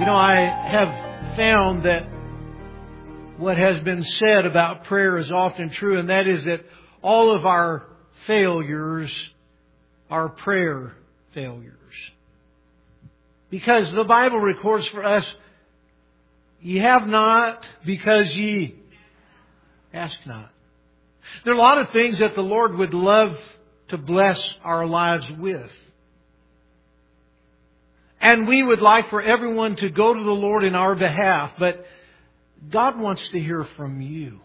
I have found that what has been said about prayer is often true, and that is that all of our failures are prayer failures. Because the Bible records for us, ye have not because ye ask not. There are a lot of things that the Lord would love to bless our lives with. And we would like for everyone to go to the Lord in our behalf, but God wants to hear from you.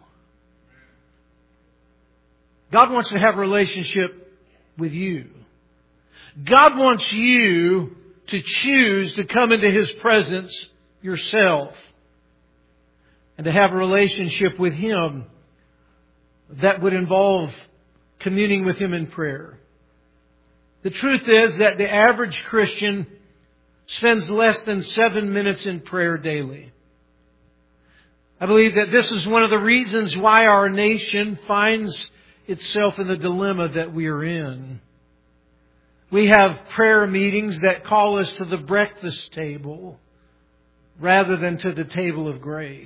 God wants to have a relationship with you. God wants you to choose to come into His presence yourself and to have a relationship with Him that would involve communing with Him in prayer. The truth is that the average Christian spends less than 7 minutes in prayer daily. I believe that this is one of the reasons why our nation finds itself in the dilemma that we are in. We have prayer meetings that call us to the breakfast table rather than to the table of grace.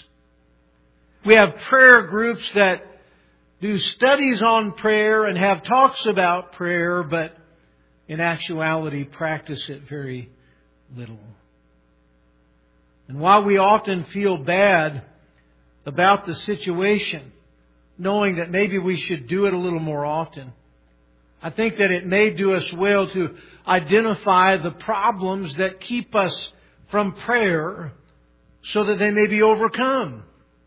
We have prayer groups that do studies on prayer and have talks about prayer, but in actuality practice it very little. And while we often feel bad about the situation, knowing that maybe we should do it a little more often, I think that it may do us well to identify the problems that keep us from prayer so that they may be overcome.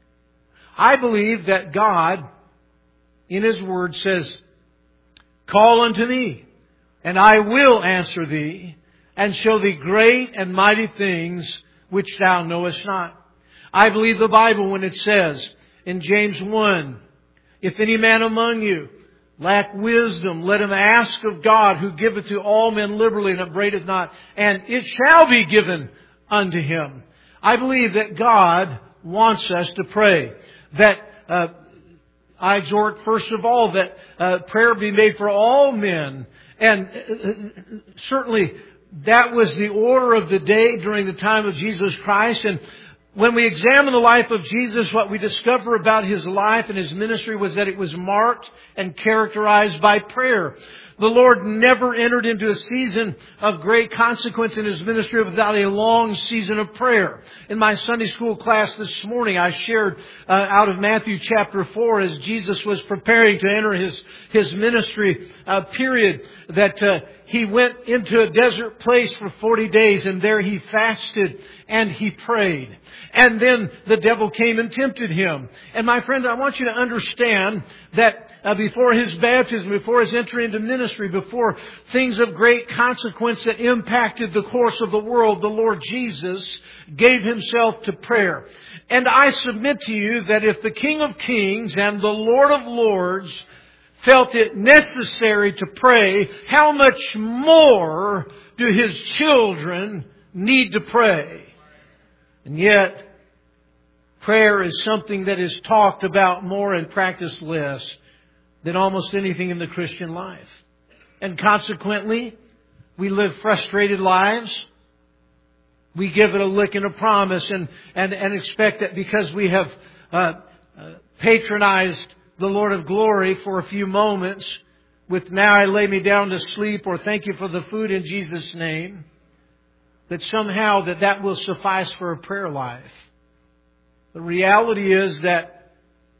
I believe that God, in His Word, says, "Call unto me, and I will answer thee, and show thee great and mighty things which thou knowest not." I believe the Bible when it says in James 1, "If any man among you lack wisdom, let him ask of God, who giveth to all men liberally and upbraideth not, and it shall be given unto him." I believe that God wants us to pray. That I exhort, first of all, that prayer be made for all men. And certainly that was the order of the day during the time of Jesus Christ. And when we examine the life of Jesus, what we discover about His life and His ministry was that it was marked and characterized by prayer. The Lord never entered into a season of great consequence in His ministry without a long season of prayer. In my Sunday school class this morning, I shared out of Matthew chapter 4 as Jesus was preparing to enter His ministry period that He went into a desert place for 40 days and there He fasted and He prayed. And then the devil came and tempted Him. And my friend, I want you to understand that before His baptism, before His entry into ministry, before things of great consequence that impacted the course of the world, the Lord Jesus gave Himself to prayer. And I submit to you that if the King of Kings and the Lord of Lords felt it necessary to pray, how much more do His children need to pray? And yet, prayer is something that is talked about more and practiced less than almost anything in the Christian life. And consequently, we live frustrated lives. We give it a lick and a promise and expect that because we have patronized the Lord of glory for a few moments with "now I lay me down to sleep" or "thank you for the food in Jesus' name," that somehow that will suffice for a prayer life. The reality is that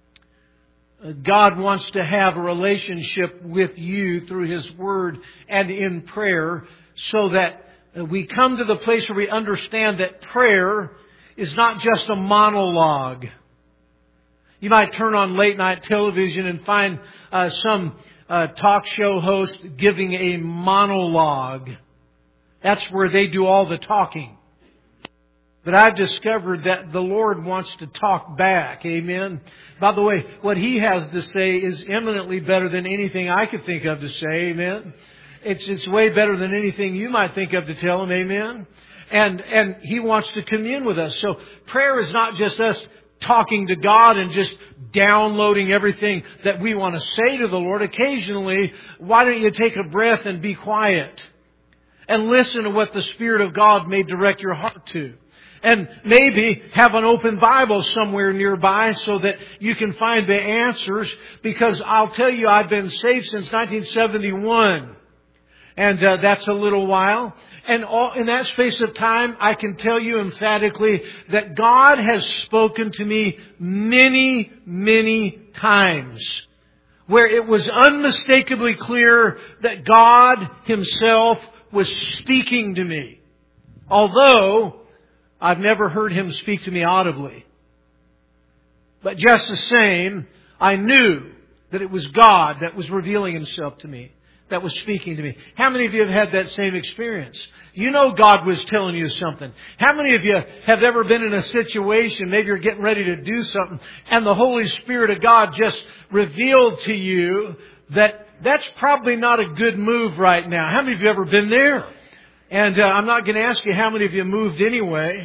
God wants to have a relationship with you through His Word and in prayer so that we come to the place where we understand that prayer is not just a monologue. You might turn on late night television and find some talk show host giving a monologue. That's where they do all the talking. But I've discovered that the Lord wants to talk back. Amen. By the way, what He has to say is eminently better than anything I could think of to say. Amen. It's way better than anything you might think of to tell Him. Amen. And He wants to commune with us. So prayer is not just us talking to God and just downloading everything that we want to say to the Lord. Occasionally, why don't you take a breath and be quiet and listen to what the Spirit of God may direct your heart to? And maybe have an open Bible somewhere nearby so that you can find the answers. Because I'll tell you, I've been saved since 1971. And that's a little while. And in that space of time, I can tell you emphatically that God has spoken to me many, many times, where it was unmistakably clear that God Himself was speaking to me. Although I've never heard Him speak to me audibly. But just the same, I knew that it was God that was revealing Himself to me, that was speaking to me. How many of you have had that same experience? You know God was telling you something. How many of you have ever been in a situation, maybe you're getting ready to do something, and the Holy Spirit of God just revealed to you that that's probably not a good move right now? How many of you have ever been there? And I'm not going to ask you how many of you moved anyway.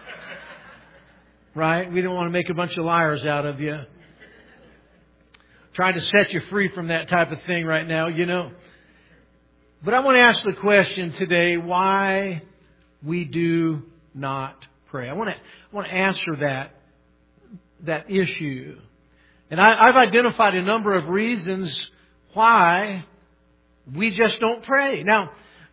Right? We don't want to make a bunch of liars out of you. Trying to set you free from that type of thing right now, you know. But I want to ask the question today, why we do not pray. I want to answer that issue. And I've identified a number of reasons why we just don't pray. Now,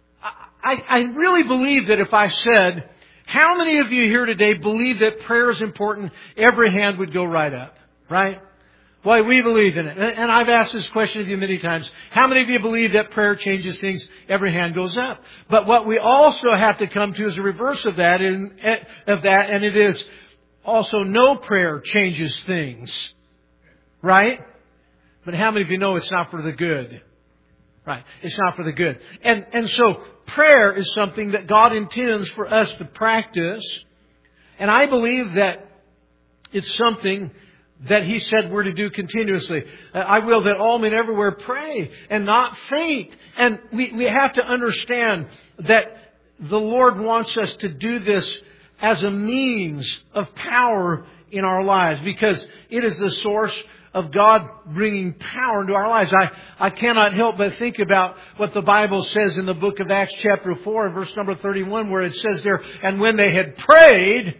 I really believe that if I said, how many of you here today believe that prayer is important, every hand would go right up, right? Why, we believe in it. And I've asked this question of you many times. How many of you believe that prayer changes things? Every hand goes up. But what we also have to come to is a reverse of that, and it is also no prayer changes things. Right? But how many of you know it's not for the good? Right. It's not for the good. And so prayer is something that God intends for us to practice. And I believe that it's something that He said we're to do continuously. I will that all men everywhere pray and not faint. And we have to understand that the Lord wants us to do this as a means of power in our lives, because it is the source of God bringing power into our lives. I cannot help but think about what the Bible says in the book of Acts chapter 4 and verse number 31, where it says there, and when they had prayed,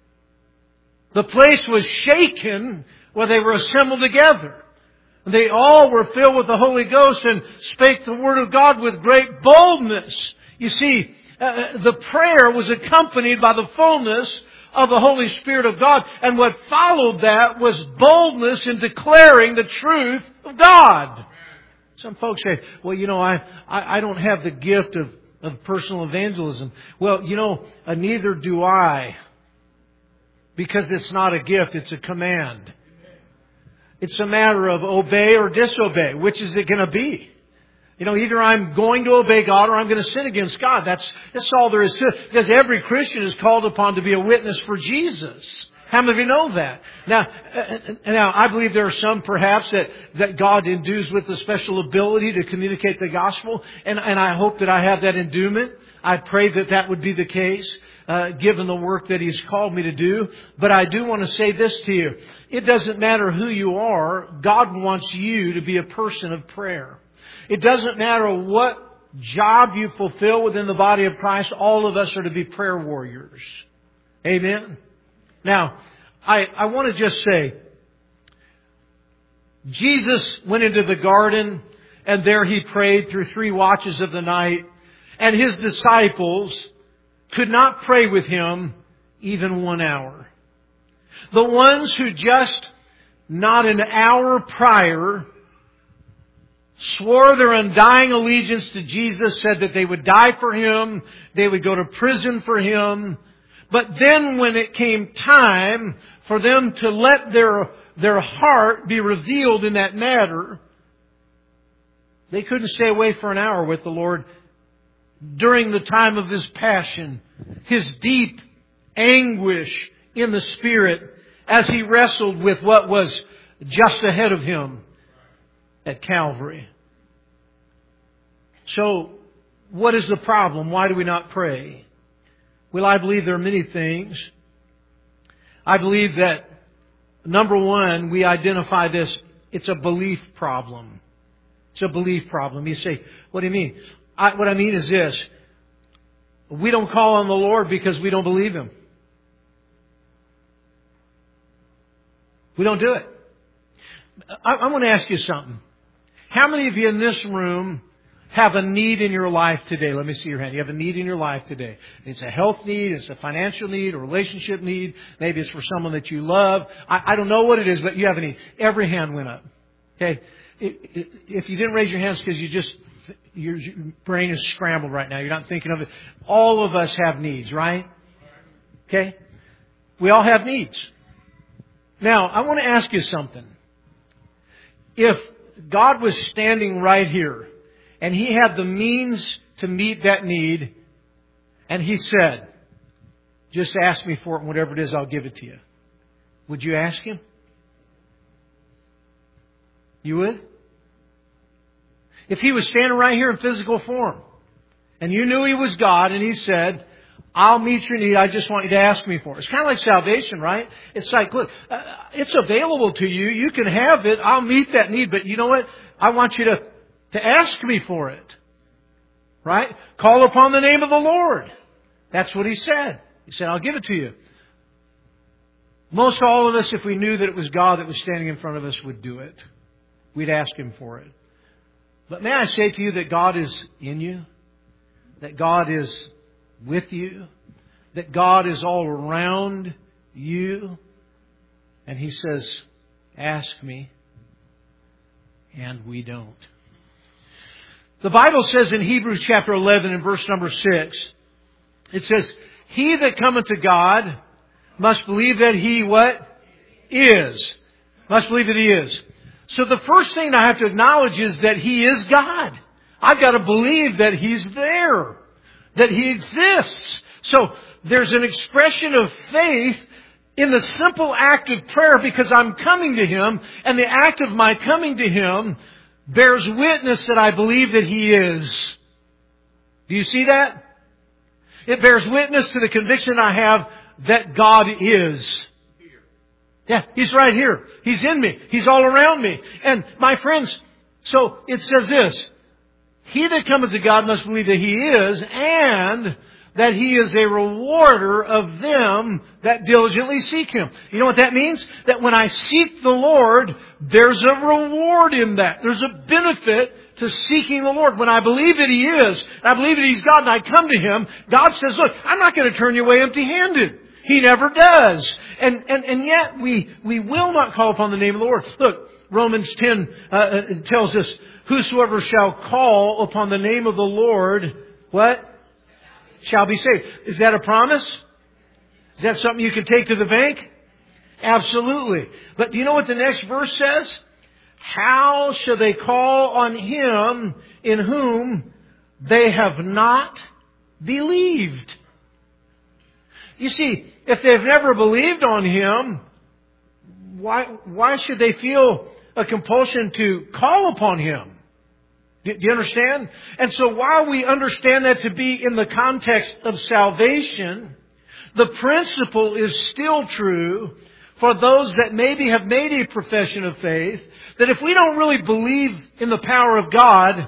the place was shaken where they were assembled together. They all were filled with the Holy Ghost and spake the word of God with great boldness. You see, the prayer was accompanied by the fullness of the Holy Spirit of God. And what followed that was boldness in declaring the truth of God. Some folks say, well, you know, I don't have the gift of personal evangelism. Well, you know, neither do I. Because it's not a gift, it's a command. It's a matter of obey or disobey. Which is it going to be? You know, either I'm going to obey God or I'm going to sin against God. That's all there is to it. Because every Christian is called upon to be a witness for Jesus. How many of you know that? Now, I believe there are some perhaps that God endues with a special ability to communicate the gospel. And I hope that I have that endowment. I pray that would be the case, given the work that He's called me to do. But I do want to say this to you. It doesn't matter who you are. God wants you to be a person of prayer. It doesn't matter what job you fulfill within the body of Christ. All of us are to be prayer warriors. Amen? Now, I want to just say, Jesus went into the garden and there He prayed through 3 watches of the night. And His disciples could not pray with Him even 1 hour. The ones who just not an hour prior swore their undying allegiance to Jesus, said that they would die for Him, they would go to prison for Him. But then when it came time for them to let their heart be revealed in that matter, they couldn't stay away for an hour with the Lord during the time of His passion, His deep anguish in the Spirit as He wrestled with what was just ahead of Him at Calvary. So, what is the problem? Why do we not pray? Well, I believe there are many things. I believe that, number one, we identify this, it's a belief problem. It's a belief problem. You say, what do you mean? What I mean is this. We don't call on the Lord because we don't believe Him. We don't do it. I want to ask you something. How many of you in this room have a need in your life today? Let me see your hand. You have a need in your life today. It's a health need, it's a financial need, a relationship need. Maybe it's for someone that you love. I don't know what it is, but you have a need. Every hand went up. Okay? If you didn't raise your hands because your brain is scrambled right now, you're not thinking of it. All of us have needs, right? Okay? We all have needs. Now, I want to ask you something. If God was standing right here and He had the means to meet that need and He said, just ask me for it and whatever it is, I'll give it to you. Would you ask Him? You would? If He was standing right here in physical form and you knew He was God and He said, I'll meet your need. I just want you to ask me for it. It's kind of like salvation, right? It's like, look, it's available to you. You can have it. I'll meet that need. But you know what? I want you to ask me for it. Right? Call upon the name of the Lord. That's what He said. He said, I'll give it to you. Most all of us, if we knew that it was God that was standing in front of us, would do it. We'd ask Him for it. But may I say to you that God is in you? That God is with you, that God is all around you, and He says, ask me, and we don't. The Bible says in Hebrews chapter 11 and verse number 6, it says, He that cometh to God must believe that He what? Is. Must believe that He is. So the first thing I have to acknowledge is that He is God. I've got to believe that He's there. That He exists. So there's an expression of faith in the simple act of prayer because I'm coming to Him, and the act of my coming to Him bears witness that I believe that He is. Do you see that? It bears witness to the conviction I have that God is. Yeah, He's right here. He's in me. He's all around me. And my friends, so it says this, He that cometh to God must believe that He is, and that He is a rewarder of them that diligently seek Him. You know what that means? That when I seek the Lord, there's a reward in that. There's a benefit to seeking the Lord. When I believe that He is, and I believe that He's God, and I come to Him, God says, look, I'm not going to turn you away empty-handed. He never does. And yet we will not call upon the name of the Lord. Look, Romans 10 tells us, whosoever shall call upon the name of the Lord, what? Shall be saved. Is that a promise? Is that something you can take to the bank? Absolutely. But do you know what the next verse says? How shall they call on Him in whom they have not believed? You see, if they've never believed on Him, why should they feel a compulsion to call upon Him? Do you understand? And so while we understand that to be in the context of salvation, the principle is still true for those that maybe have made a profession of faith, that if we don't really believe in the power of God,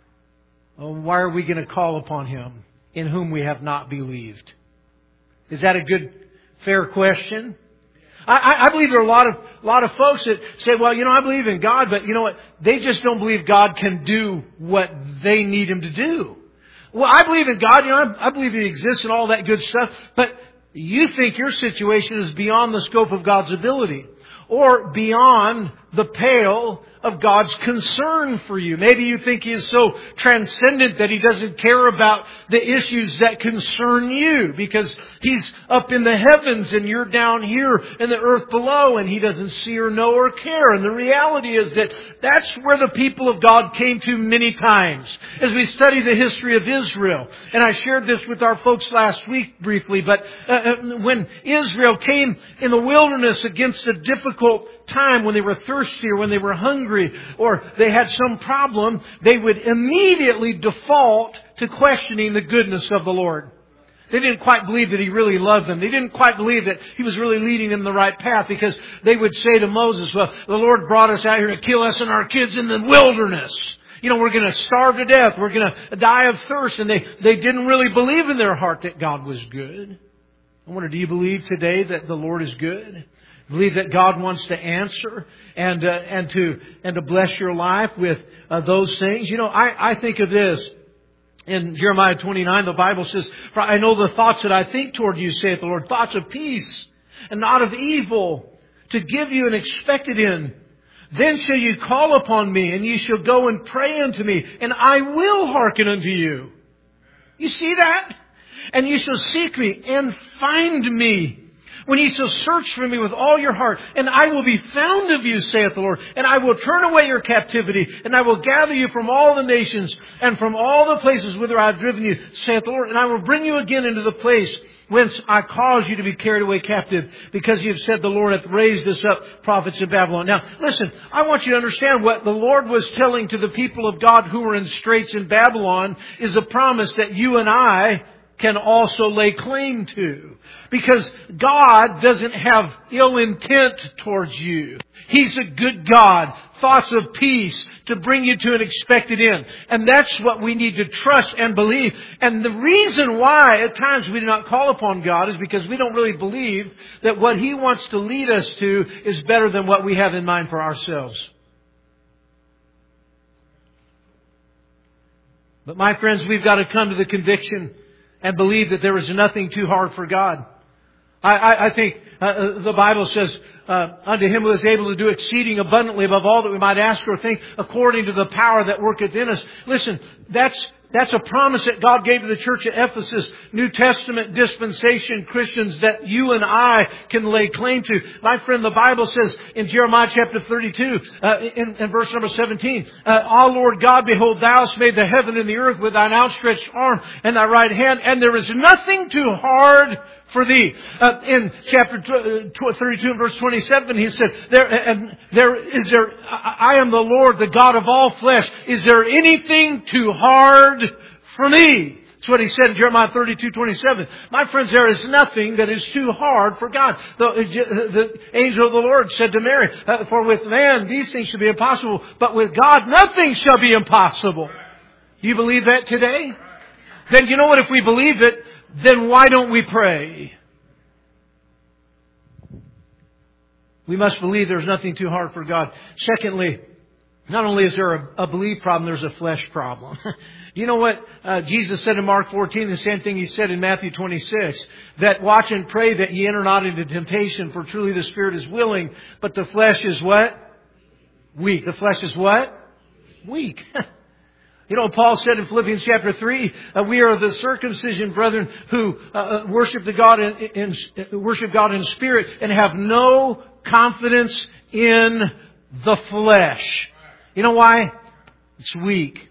why are we going to call upon Him in whom we have not believed? Is that a good, fair question? I believe there are a lot of folks that say, well, I believe in God, but you know what? They just don't believe God can do what they need Him to do. Well, I believe in God, I believe He exists and all that good stuff, but you think your situation is beyond the scope of God's ability or beyond the pale of God's concern for you. Maybe you think He is so transcendent that He doesn't care about the issues that concern you because He's up in the heavens and you're down here in the earth below and He doesn't see or know or care. And the reality is that that's where the people of God came to many times as we study the history of Israel. And I shared this with our folks last week briefly, but when Israel came in the wilderness against a difficult time, when they were thirsty or when they were hungry or they had some problem, they would immediately default to questioning the goodness of the Lord. They didn't quite believe that He really loved them. They didn't quite believe that He was really leading them the right path because they would say to Moses, well, the Lord brought us out here to kill us and our kids in the wilderness. We're going to starve to death. We're going to die of thirst. And they didn't really believe in their heart that God was good. I wonder, do you believe today that the Lord is good? Believe that God wants to answer and to bless your life with those things. You know, I think of this. In Jeremiah 29, the Bible says, "For I know the thoughts that I think toward you, saith the Lord, thoughts of peace and not of evil, to give you an expected end. Then shall you call upon me, and ye shall go and pray unto me, and I will hearken unto you." You see that? "And ye shall seek me and find me, when ye shall search for me with all your heart, and I will be found of you, saith the Lord. And I will turn away your captivity, and I will gather you from all the nations, and from all the places whither I have driven you, saith the Lord. And I will bring you again into the place whence I caused you to be carried away captive, because you have said, the Lord hath raised us up prophets in Babylon." Now, listen, I want you to understand what the Lord was telling to the people of God who were in straits in Babylon is a promise that you and I can also lay claim to. Because God doesn't have ill intent towards you. He's a good God. Thoughts of peace to bring you to an expected end. And that's what we need to trust and believe. And the reason why at times we do not call upon God is because we don't really believe that what He wants to lead us to is better than what we have in mind for ourselves. But my friends, we've got to come to the conviction and believe that there is nothing too hard for God. I think the Bible says, "Unto Him who is able to do exceeding abundantly above all that we might ask or think, according to the power that worketh in us." Listen, that's a promise that God gave to the church at Ephesus, New Testament dispensation Christians that you and I can lay claim to. My friend, the Bible says in Jeremiah chapter 32, in verse number 17, "Ah, Lord God, behold, Thou hast made the heaven and the earth with Thine outstretched arm and Thy right hand, and there is nothing too hard for Thee." In chapter 32 and verse 27, He said, "I am the Lord, the God of all flesh. Is there anything too hard for me?" That's what He said in Jeremiah 32:27. My friends, there is nothing that is too hard for God. The angel of the Lord said to Mary, "For with man these things shall be impossible, but with God nothing shall be impossible." Do you believe that today? Then you know what? If we believe it, then why don't we pray? We must believe there's nothing too hard for God. Secondly, not only is there a belief problem, there's a flesh problem. You know what Jesus said in Mark 14, the same thing He said in Matthew 26, that watch and pray that ye enter not into temptation, for truly the Spirit is willing, but the flesh is what? Weak. The flesh is what? Weak. You know, Paul said in Philippians chapter 3, "We are the circumcision, brethren, who worship God in spirit and have no confidence in the flesh." You know why? It's weak.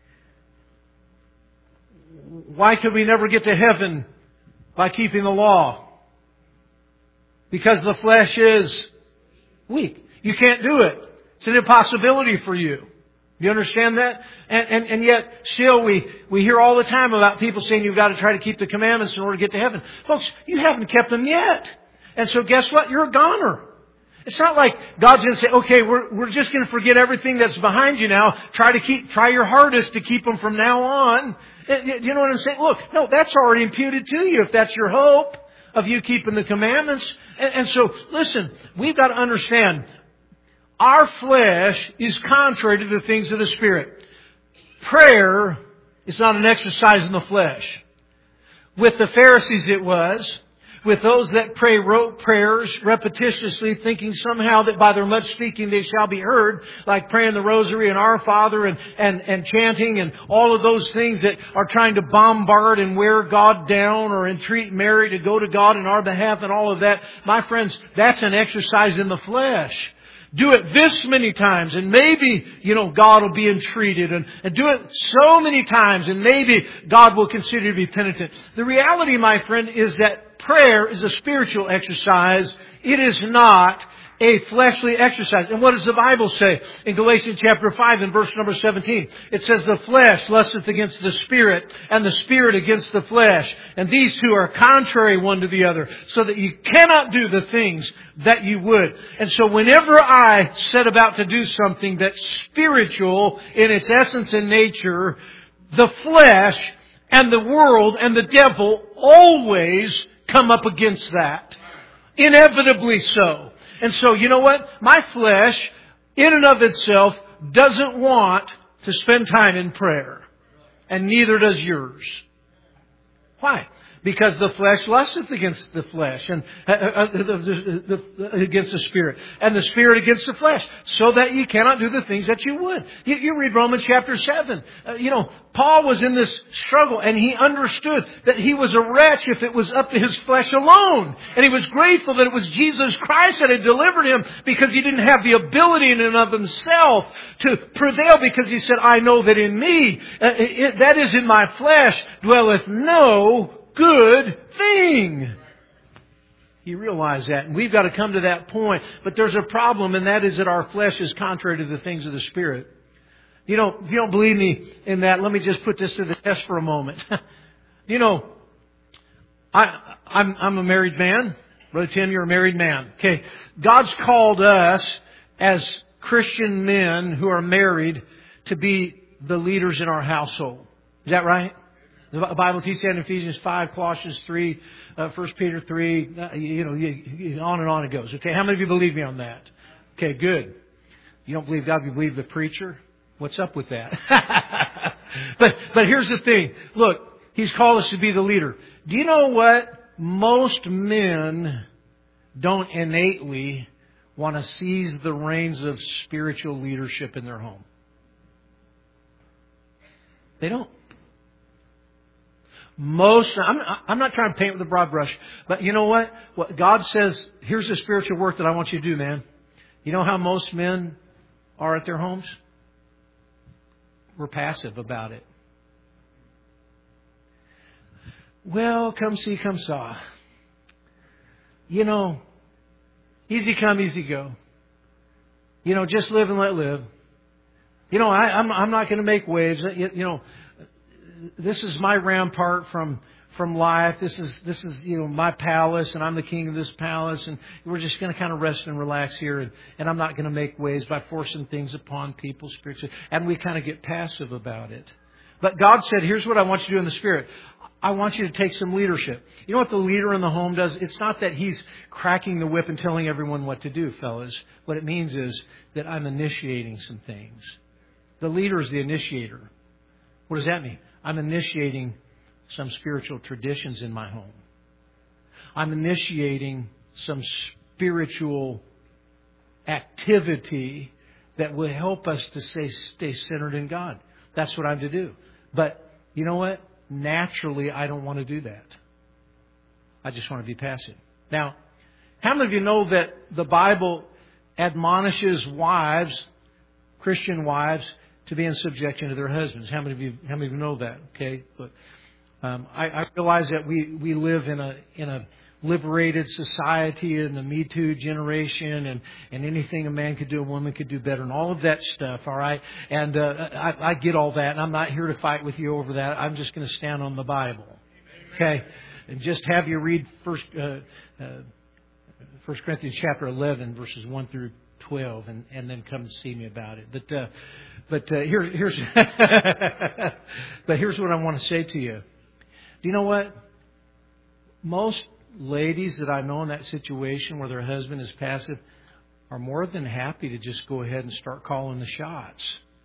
Why could we never get to heaven by keeping the law? Because the flesh is weak. You can't do it. It's an impossibility for you. You understand that? And yet, still, we hear all the time about people saying you've got to try to keep the commandments in order to get to heaven. Folks, you haven't kept them yet. And so guess what? You're a goner. It's not like God's going to say, "Okay, we're just going to forget everything that's behind you now. Try your hardest to keep them from now on." You know what I'm saying? Look, no, that's already imputed to you if that's your hope of you keeping the commandments. And so, listen, we've got to understand, our flesh is contrary to the things of the Spirit. Prayer is not an exercise in the flesh. With the Pharisees it was. With those that wrote prayers repetitiously, thinking somehow that by their much speaking they shall be heard, like praying the rosary and Our Father and chanting and all of those things that are trying to bombard and wear God down or entreat Mary to go to God in our behalf and all of that. My friends, that's an exercise in the flesh. Do it this many times and maybe, God will be entreated, and do it so many times and maybe God will consider you to be penitent. The reality, my friend, is that prayer is a spiritual exercise. It is not a fleshly exercise. And what does the Bible say? In Galatians chapter 5 and verse number 17, it says, "The flesh lusteth against the Spirit, and the Spirit against the flesh. And these two are contrary one to the other, so that you cannot do the things that you would." And so whenever I set about to do something that's spiritual in its essence and nature, the flesh and the world and the devil always come up against that. Inevitably so. And so, you know what? My flesh, in and of itself, doesn't want to spend time in prayer. And neither does yours. Why? Because the flesh lusteth against the flesh and against the Spirit, and the Spirit against the flesh, so that ye cannot do the things that you would. You read Romans chapter 7. Paul was in this struggle, and he understood that he was a wretch if it was up to his flesh alone. And he was grateful that it was Jesus Christ that had delivered him, because he didn't have the ability in and of himself to prevail, because he said, I know that in me, that is in my flesh, dwelleth no good thing. You realize that. And we've got to come to that point. But there's a problem, and that is that our flesh is contrary to the things of the Spirit. If you don't believe me in that, let me just put this to the test for a moment. I'm a married man. Brother Tim, you're a married man. Okay. God's called us as Christian men who are married to be the leaders in our household. Is that right? The Bible teaches that in Ephesians 5, Colossians 3, 1 Peter 3, on and on it goes. Okay, how many of you believe me on that? Okay, good. You don't believe God, you believe the preacher? What's up with that? But here's the thing. Look, He's called us to be the leader. Do you know what? Most men don't innately want to seize the reins of spiritual leadership in their home. They don't. I'm not trying to paint with a broad brush, but you know what? What God says, here's the spiritual work that I want you to do, man. You know how most men are at their homes? We're passive about it. Well, come see, come saw. Easy come, easy go. Just live and let live. I'm not going to make waves. This is my rampart from life. This is my palace, and I'm the king of this palace, and we're just going to kind of rest and relax here, and I'm not going to make waves by forcing things upon people spiritually. And we kind of get passive about it. But God said, here's what I want you to do in the Spirit. I want you to take some leadership. You know what the leader in the home does? It's not that he's cracking the whip and telling everyone what to do, fellas. What it means is that I'm initiating some things. The leader is the initiator. What does that mean? I'm initiating some spiritual traditions in my home. I'm initiating some spiritual activity that will help us to stay centered in God. That's what I'm to do. But you know what? Naturally, I don't want to do that. I just want to be passive. Now, how many of you know that the Bible admonishes wives, Christian wives, to be in subjection to their husbands? How many of you know that? Okay, but I realize that we live in a liberated society in the Me Too generation, and anything a man could do, a woman could do better, and all of that stuff. All right, and I get all that, and I'm not here to fight with you over that. I'm just going to stand on the Bible. Okay, and just have you read 1 Corinthians chapter 11, verses 1 through 12, and then come see me about it. But here's but here's what I want to say to you. Do you know what? Most ladies that I know in that situation where their husband is passive are more than happy to just go ahead and start calling the shots.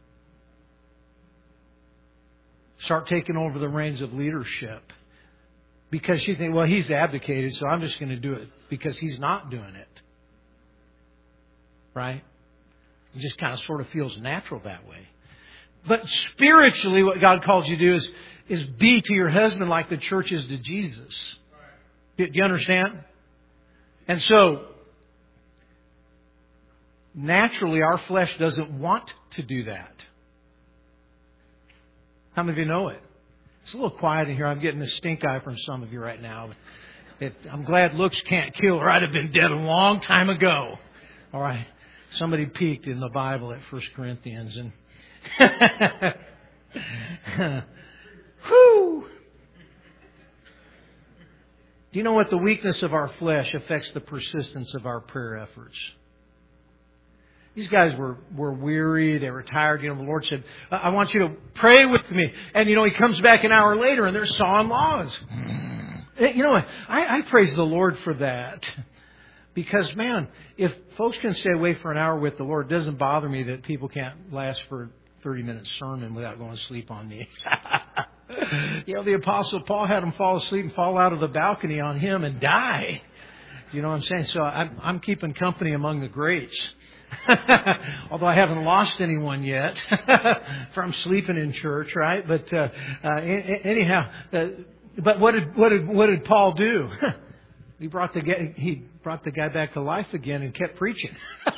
Start taking over the reins of leadership. Because you think, well, he's abdicated, so I'm just going to do it because he's not doing it. Right? It just kind of sort of feels natural that way. But spiritually, what God calls you to do is be to your husband like the church is to Jesus. Do you understand? And so, naturally, our flesh doesn't want to do that. How many of you know it? It's a little quiet in here. I'm getting a stink eye from some of you right now. I'm glad looks can't kill, or I'd have been dead a long time ago. All right. Somebody peeked in the Bible at 1 Corinthians and whew. Do you know what? The weakness of our flesh affects the persistence of our prayer efforts. These guys were weary. They were tired. The Lord said, I want you to pray with me. And, he comes back an hour later and they're sawing logs. You know what? I praise the Lord for that. Because, man, if folks can stay away for an hour with the Lord, it doesn't bother me that people can't last for a 30-minute sermon without going to sleep on me. The Apostle Paul had them fall asleep and fall out of the balcony on him and die. You know what I'm saying? So I'm keeping company among the greats. Although I haven't lost anyone yet from sleeping in church, right? But anyhow, but what did Paul do? He brought the guy back to life again and kept preaching.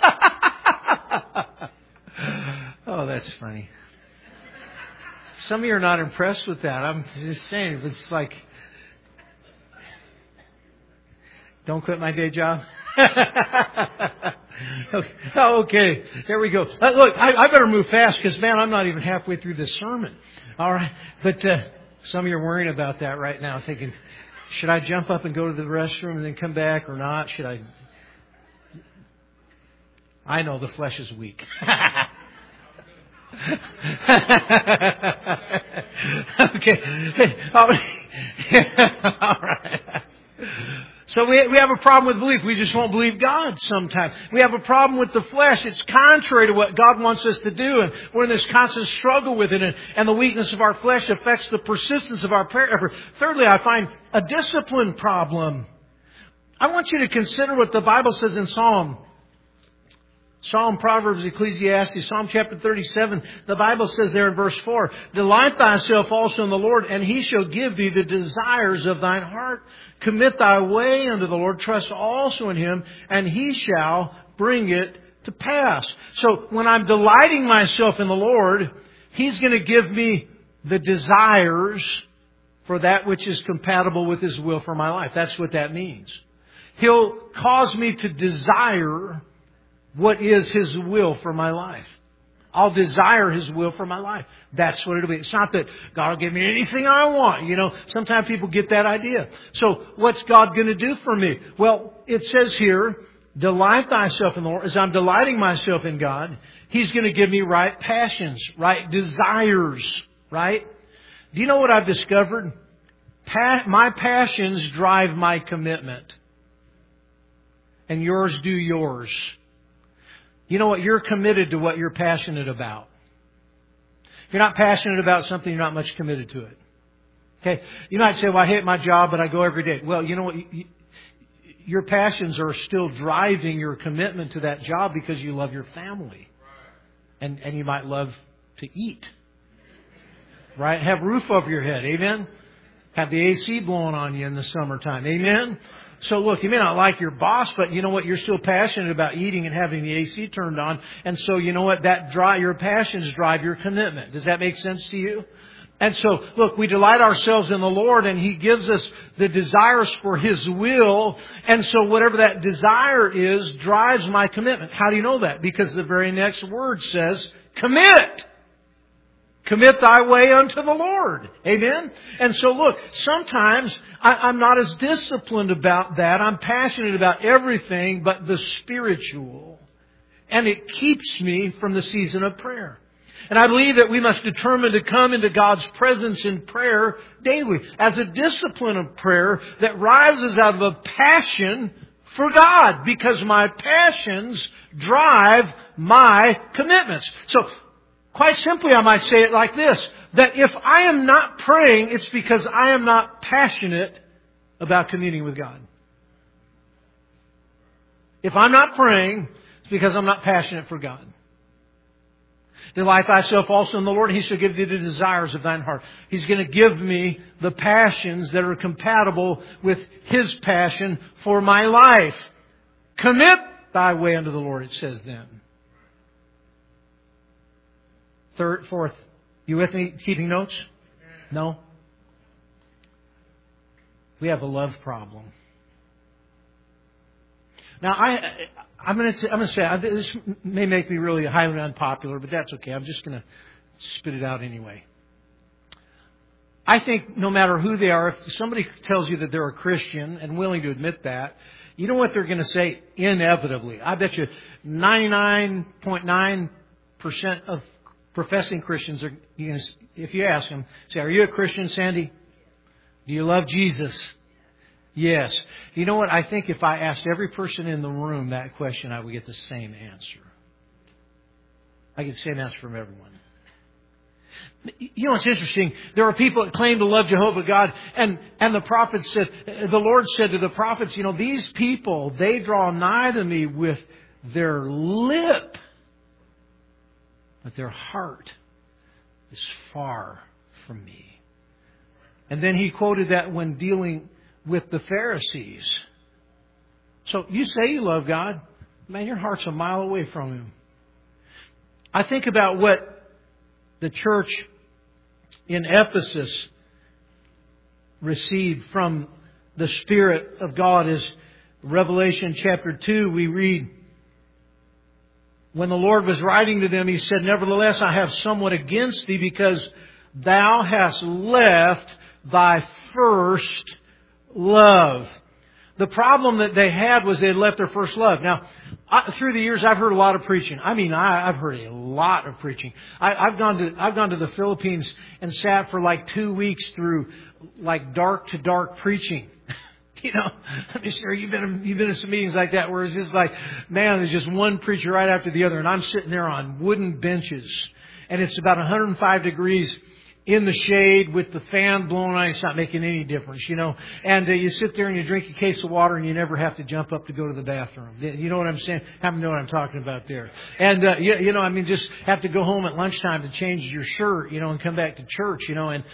Oh, that's funny. Some of you are not impressed with that. I'm just saying, it's like, don't quit my day job. Okay, there we go. Look, I better move fast because, man, I'm not even halfway through this sermon. All right, but some of you are worrying about that right now, thinking, should I jump up and go to the restroom and then come back or not? Should I? I know the flesh is weak. Okay. All right. So we have a problem with belief. We just won't believe God sometimes. We have a problem with the flesh. It's contrary to what God wants us to do. And we're in this constant struggle with it. And the weakness of our flesh affects the persistence of our prayer effort. Thirdly, I find a discipline problem. I want you to consider what the Bible says in Psalm, Proverbs, Ecclesiastes, Psalm chapter 37. The Bible says there in verse 4, delight thyself also in the Lord, and He shall give thee the desires of thine heart. Commit thy way unto the Lord. Trust also in Him, and He shall bring it to pass. So when I'm delighting myself in the Lord, He's going to give me the desires for that which is compatible with His will for my life. That's what that means. He'll cause me to desire what is His will for my life. I'll desire His will for my life. That's what it'll be. It's not that God will give me anything I want. Sometimes people get that idea. So what's God going to do for me? Well, it says here, delight thyself in the Lord. As I'm delighting myself in God, He's going to give me right passions, right desires, right? Do you know what I've discovered? My passions drive my commitment. And yours do yours. You know what? You're committed to what you're passionate about. If you're not passionate about something, you're not much committed to it. Okay? You might say, well, I hate my job, but I go every day. Well, you know what? Your passions are still driving your commitment to that job because you love your family. And you might love to eat. Right? Have a roof over your head. Amen? Have the AC blowing on you in the summertime. Amen? So look, you may not like your boss, but you know what? You're still passionate about eating and having the AC turned on. And so you know what? Your passions drive your commitment. Does that make sense to you? And so, look, we delight ourselves in the Lord and He gives us the desires for His will. And so whatever that desire is drives my commitment. How do you know that? Because the very next word says, commit. Commit thy way unto the Lord. Amen? And so look, sometimes I'm not as disciplined about that. I'm passionate about everything but the spiritual. And it keeps me from the season of prayer. And I believe that we must determine to come into God's presence in prayer daily as a discipline of prayer that rises out of a passion for God, because my passions drive my commitments. So, quite simply, I might say it like this, that if I am not praying, it's because I am not passionate about communing with God. If I'm not praying, it's because I'm not passionate for God. Delight thyself also in the Lord, He shall give thee the desires of thine heart. He's going to give me the passions that are compatible with His passion for my life. Commit thy way unto the Lord, it says then. Fourth, you with me keeping notes? No? We have a love problem. Now, I'm going to say, this may make me really highly unpopular, but that's okay. I'm just going to spit it out anyway. I think no matter who they are, if somebody tells you that they're a Christian and willing to admit that, you know what they're going to say inevitably. I bet you 99.9% of professing Christians are, if you ask them, say, are you a Christian, Sandy? Do you love Jesus? Yes. You know what? I think if I asked every person in the room that question, I would get the same answer. I get the same answer from everyone. You know, it's interesting. There are people that claim to love Jehovah God, and the prophet said, the Lord said to the prophets, you know, these people, they draw nigh to me with their lip, but their heart is far from me. And then he quoted that when dealing with the Pharisees. So you say you love God, man, your heart's a mile away from Him. I think about what the church in Ephesus received from the Spirit of God. Is Revelation chapter 2, we read, when the Lord was writing to them, He said, nevertheless, I have somewhat against thee, because thou hast left thy first love. The problem that they had was they had left their first love. Now, through the years, I've heard a lot of preaching. I mean, I've heard a lot of preaching. I've gone to the Philippines and sat for like 2 weeks through like dark to dark preaching. You know, I'm just sure you've been in some meetings like that where it's just like, man, there's just one preacher right after the other, and I'm sitting there on wooden benches, and it's about 105 degrees in the shade with the fan blowing on. It's not making any difference, you know. And you sit there and you drink a case of water, and you never have to jump up to go to the bathroom. You know what I'm saying? I know what I'm talking about there. And you know, I mean, just have to go home at lunchtime to change your shirt, you know, and come back to church, you know.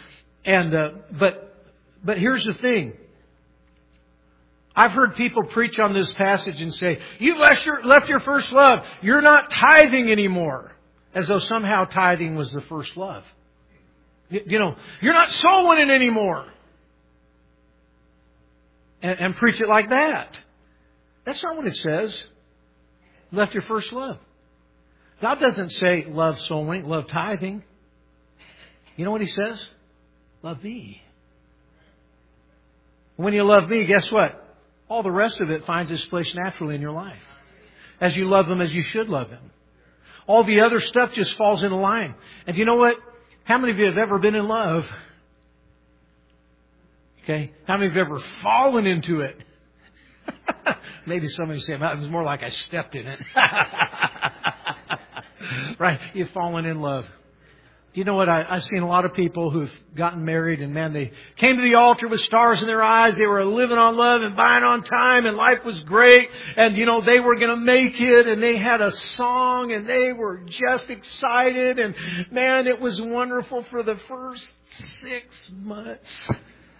But here's the thing. I've heard people preach on this passage and say, "You left your first love. You're not tithing anymore," as though somehow tithing was the first love. You know, you're not soul winning anymore. And preach it like that. That's not what it says. Left your first love. God doesn't say love soul winning, love tithing. You know what He says? Love me. When you love me, guess what? All the rest of it finds its place naturally in your life. As you love Him as you should love Him. All the other stuff just falls into line. And you know what? How many of you have ever been in love? Okay. How many of you have ever fallen into it? Maybe some of you say, it was more like I stepped in it. Right. You've fallen in love. You know what? I've seen a lot of people who've gotten married, and man, they came to the altar with stars in their eyes. They were living on love and buying on time, and life was great. And, you know, they were going to make it, and they had a song, and they were just excited. And, man, it was wonderful for the first 6 months.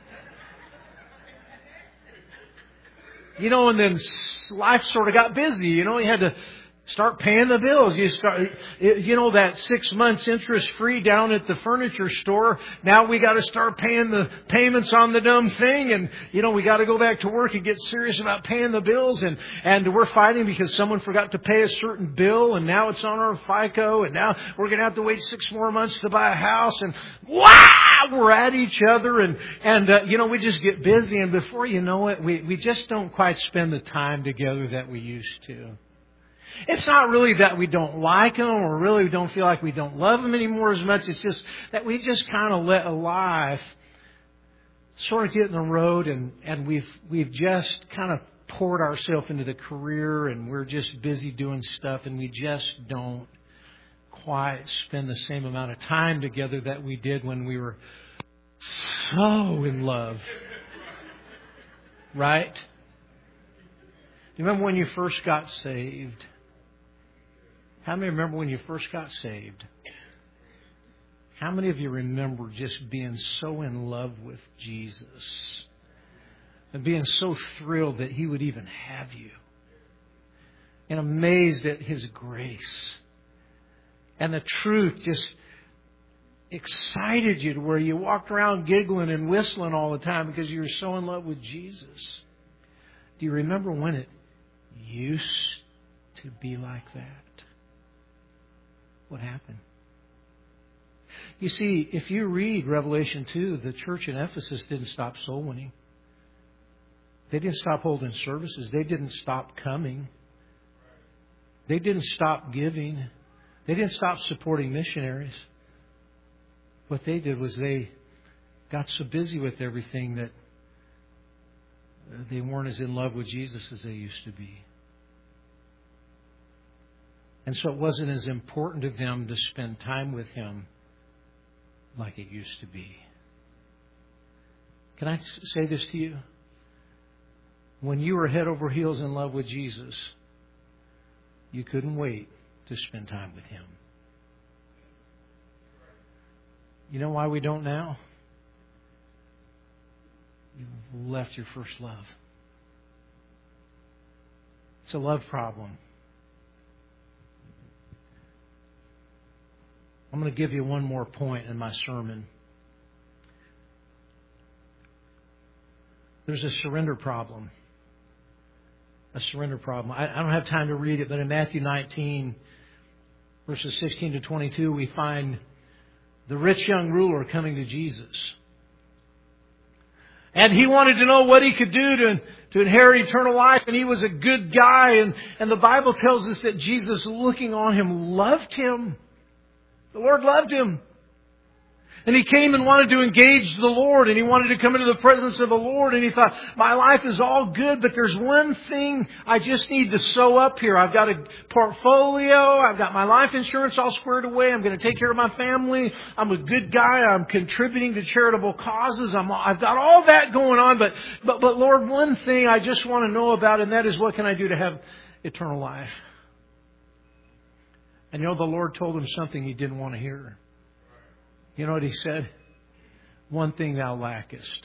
You know, and then life sort of got busy. You know, you had to start paying the bills. You know, that 6 months interest free down at the furniture store. Now we got to start paying the payments on the dumb thing. And, you know, we got to go back to work and get serious about paying the bills. And we're fighting because someone forgot to pay a certain bill. And now it's on our FICO. And now we're going to have to wait 6 more months to buy a house. And wow, we're at each other. And you know, we just get busy. And before you know it, we just don't quite spend the time together that we used to. It's not really that we don't like them or really we don't feel like we don't love them anymore as much. It's just that we just kind of let life sort of get in the road, and we've just kind of poured ourselves into the career, and we're just busy doing stuff, and we just don't quite spend the same amount of time together that we did when we were so in love. Right? Do you remember when you first got saved? How many remember when you first got saved? How many of you remember just being so in love with Jesus and being so thrilled that He would even have you and amazed at His grace? And the truth just excited you to where you walked around giggling and whistling all the time because you were so in love with Jesus. Do you remember when it used to be like that? What happened? You see, if you read Revelation 2, the church in Ephesus didn't stop soul winning. They didn't stop holding services. They didn't stop coming. They didn't stop giving. They didn't stop supporting missionaries. What they did was they got so busy with everything that they weren't as in love with Jesus as they used to be. And so it wasn't as important to them to spend time with Him like it used to be. Can I say this to you? When you were head over heels in love with Jesus, you couldn't wait to spend time with Him. You know why we don't now? You've left your first love. It's a love problem. I'm going to give you one more point in my sermon. There's a surrender problem. A surrender problem. I don't have time to read it, but in Matthew 19, verses 16 to 22, we find the rich young ruler coming to Jesus. And he wanted to know what he could do to inherit eternal life, and he was a good guy. And the Bible tells us that Jesus, looking on him, loved him. The Lord loved him. And he came and wanted to engage the Lord, and he wanted to come into the presence of the Lord, and he thought, my life is all good, but there's one thing I just need to sew up here. I've got a portfolio, I've got my life insurance all squared away, I'm going to take care of my family, I'm a good guy, I'm contributing to charitable causes, I've got all that going on, but Lord, one thing I just want to know about, and that is, what can I do to have eternal life? And the Lord told him something he didn't want to hear. You know what He said? One thing thou lackest.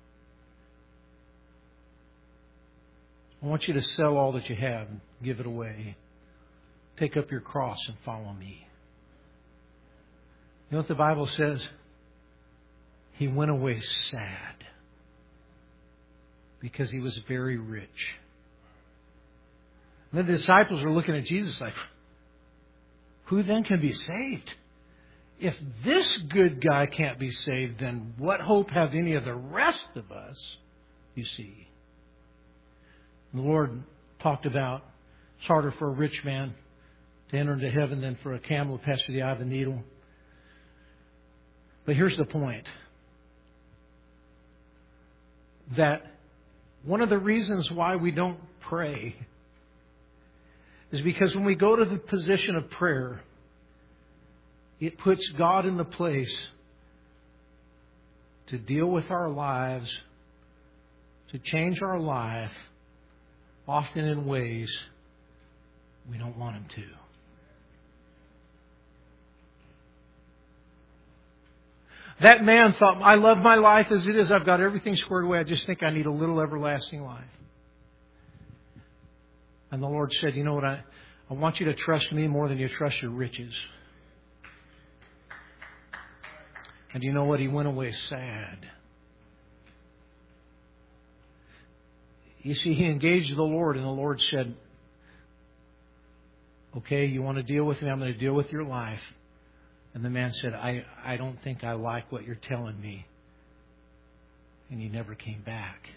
I want you to sell all that you have and give it away. Take up your cross and follow me. You know what the Bible says? He went away sad because he was very rich. And the disciples were looking at Jesus like, who then can be saved? If this good guy can't be saved, then what hope have any of the rest of us, you see? The Lord talked about it's harder for a rich man to enter into heaven than for a camel to pass through the eye of a needle. But here's the point. That one of the reasons why we don't pray is because when we go to the position of prayer, it puts God in the place to deal with our lives, to change our life, often in ways we don't want Him to. That man thought, I love my life as it is. I've got everything squared away. I just think I need a little everlasting life. And the Lord said, you know what? I want you to trust me more than you trust your riches. And you know what? He went away sad. You see, he engaged the Lord, and the Lord said, okay, you want to deal with me? I'm going to deal with your life. And the man said, I don't think I like what you're telling me. And he never came back.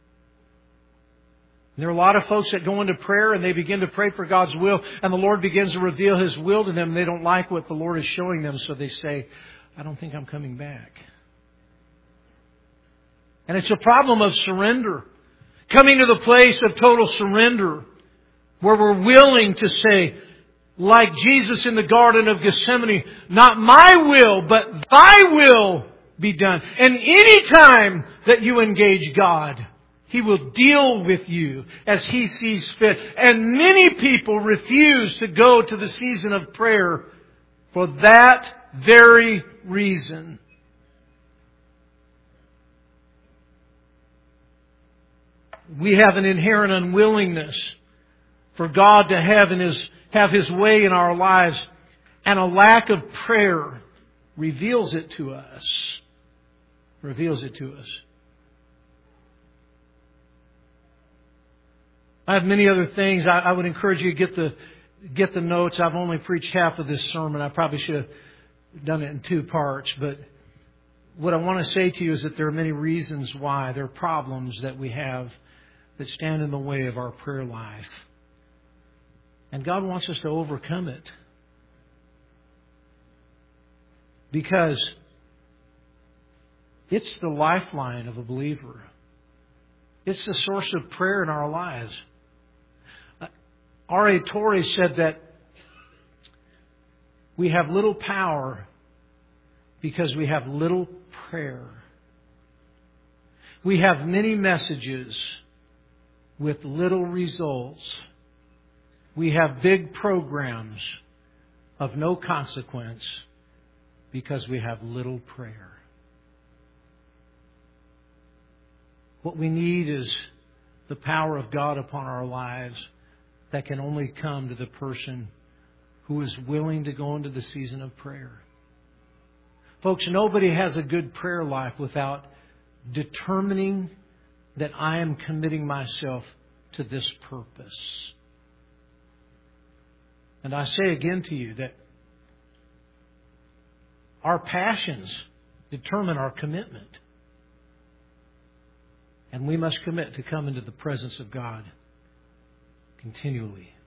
And there are a lot of folks that go into prayer and they begin to pray for God's will, and the Lord begins to reveal His will to them. They don't like what the Lord is showing them, so they say, I don't think I'm coming back. And it's a problem of surrender. Coming to the place of total surrender, where we're willing to say, like Jesus in the Garden of Gethsemane, not my will, but Thy will be done. And any time that you engage God, He will deal with you as He sees fit. And many people refuse to go to the season of prayer for that very reason. We have an inherent unwillingness for God to have His way in our lives, and a lack of prayer reveals it to us. Reveals it to us. I have many other things. I would encourage you to get the notes. I've only preached half of this sermon. I probably should have done it in 2 parts. But what I want to say to you is that there are many reasons why. There are problems that we have that stand in the way of our prayer life. And God wants us to overcome it. Because it's the lifeline of a believer. It's the source of prayer in our lives. R.A. Torrey said that we have little power because we have little prayer. We have many messages with little results. We have big programs of no consequence because we have little prayer. What we need is the power of God upon our lives that can only come to the person who is willing to go into the season of prayer. Folks, nobody has a good prayer life without determining that I am committing myself to this purpose. And I say again to you that our passions determine our commitment. And we must commit to come into the presence of God continually.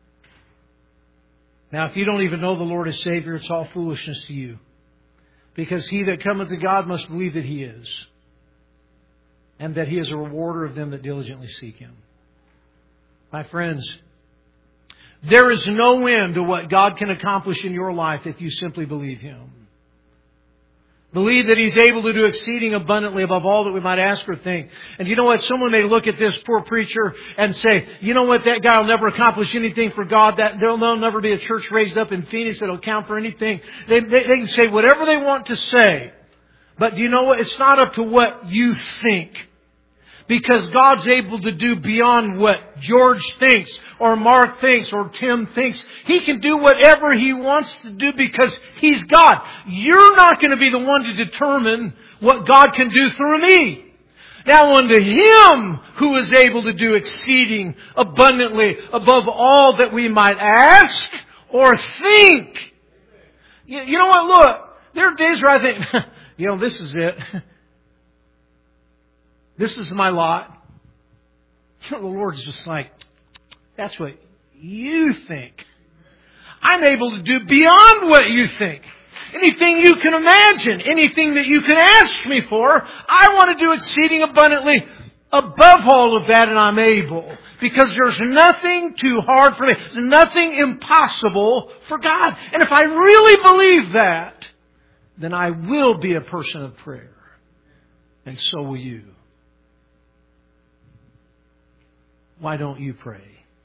Now, if you don't even know the Lord as Savior, it's all foolishness to you. Because he that cometh to God must believe that He is. And that He is a rewarder of them that diligently seek Him. My friends, there is no end to what God can accomplish in your life if you simply believe Him. Believe that He's able to do exceeding abundantly above all that we might ask or think. And you know what? Someone may look at this poor preacher and say, you know what? That guy will never accomplish anything for God. There'll never be a church raised up in Phoenix that'll count for anything. They can say whatever they want to say. But do you know what? It's not up to what you think. Because God's able to do beyond what George thinks or Mark thinks or Tim thinks. He can do whatever He wants to do because He's God. You're not going to be the one to determine what God can do through me. Now unto Him who is able to do exceeding abundantly above all that we might ask or think. You know what? Look, there are days where I think, this is it. This is my lot. The Lord's just like, that's what you think. I'm able to do beyond what you think. Anything you can imagine, anything that you can ask me for, I want to do exceeding abundantly above all of that, and I'm able. Because there's nothing too hard for me. There's nothing impossible for God. And if I really believe that, then I will be a person of prayer. And so will you. Why don't you pray?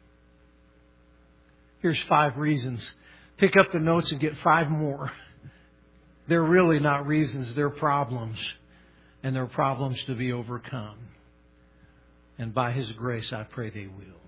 Here's 5 reasons. Pick up the notes and get 5 more. They're really not reasons, they're problems. And they're problems to be overcome. And by His grace, I pray they will.